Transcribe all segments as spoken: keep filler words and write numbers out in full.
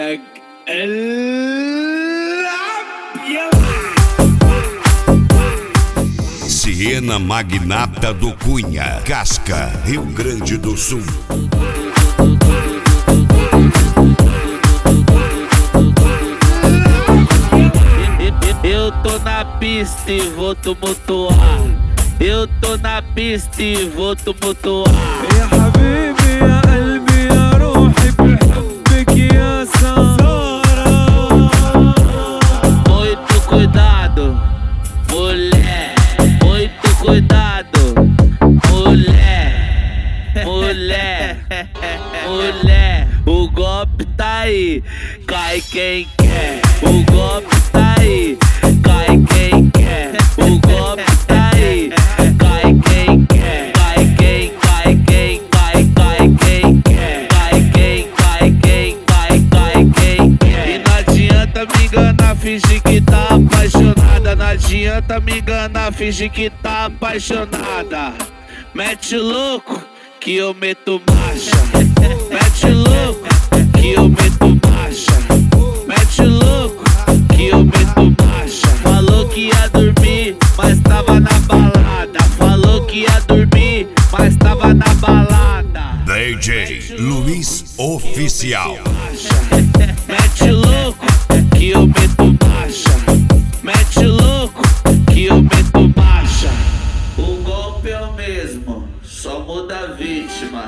لك العب يا Siena Magnata do Cunha, Casca, Rio Grande do Sul. Eu tô na pista e vou tumultuar. Eu tô na pista e vou tumultuar. يا حبيبي يا قلبي يا روحي بحبك يا سارة. Muito cuidado, mulher. Muito cuidado, mulher. Mulher, mulher. O golpe tá aí, cai quem quer. O golpe tá aí, cai quem quer. O golpe tá aí, cai quem quer. Cai quem, cai quem, cai, cai quem quer. Cai quem, cai quem, cai, cai quem quer. E não adianta me enganar, fingir que tá apaixonada. Não adianta me enganar, fingir que tá apaixonada. Mete louco que eu meto marcha. Mete louco que eu meto marcha. Mete louco que eu meto marcha. Falou que ia dormir, mas tava na balada. Falou que ia dormir, mas tava na balada. D J Luiz Oficial. Mete louco que eu meto marcha. Mete louco que eu meto marcha. O golpe é o mesmo, só muda a vítima.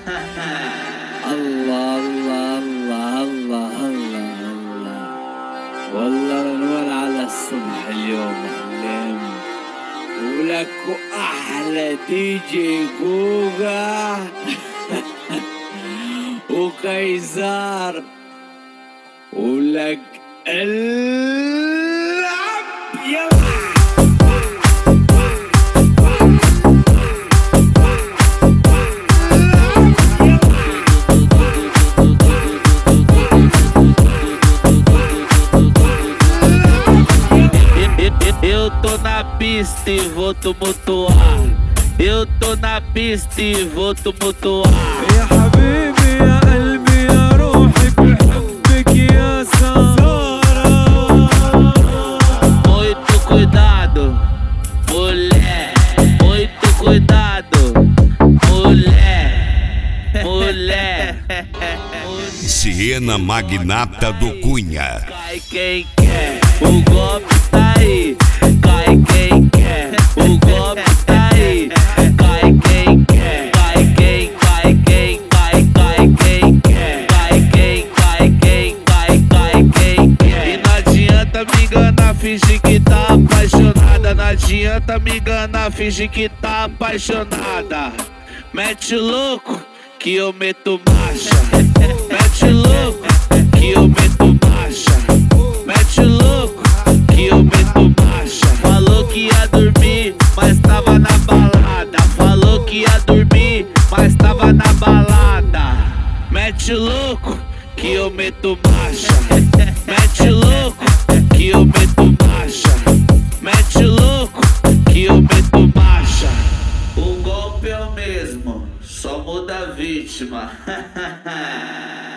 الله الله الله الله الله الله والله نور على الصبح اليوم حلم ولك احلى دي جي جوجا وكيزار ولك العب يا Eu tô na pista e vou tumultuar. Eu tô na pista e vou tumultuar. يا حبيبي يا قلبي يا روحي بحبك يا سارة. Muito cuidado, mulher. Muito cuidado, mulher. Mulher. Siena Magnata do Cunha. Cai quem quer, o golpe tá aí. Cai quem quer, o golpe tá aí. Cai quem quer, cai quem, cai quem, cai, cai quem quer. Cai quem, cai quem, cai, cai quem quer. E não adianta me enganar, fingir que tá apaixonada. Não adianta me enganar, fingir que tá apaixonada. Mete louco que eu meto marcha. Mete louco que eu meto marcha. Mete louco que eu meto marcha. Falou que ia dormir, mas tava na balada. Falou que ia dormir, mas tava na balada. Mete louco que eu meto marcha. Mete louco que eu meto marcha. Mete louco que eu meto marcha. O golpe é o mesmo, só muda a vítima.